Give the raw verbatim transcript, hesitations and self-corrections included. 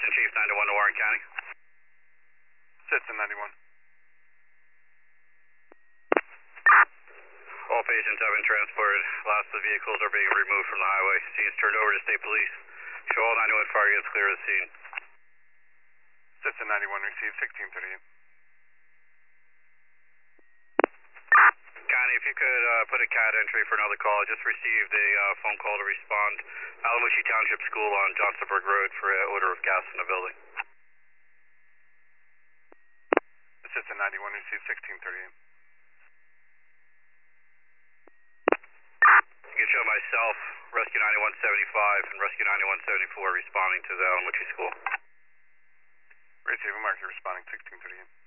Assistant Chief ninety-one to Warren County. Citizen ninety-one. All patients have been transported. Last of the vehicles are being removed from the highway. Scene is turned over to state police. Show all ninety-one fire units clear of the scene. Citizen ninety-one received sixteen thirty-eight. County, if you could uh, put a C A D entry for another call. I just received a uh, phone call to respond. Alamushi Township School on Johnsonburg Road for an odor of gas in the building. Citizen ninety-one received sixteen thirty-eight. You can show myself, Rescue ninety-one seventy-five and Rescue ninety-one seventy-four responding to the Alamushi School. Receive a marker responding sixteen thirty-eight.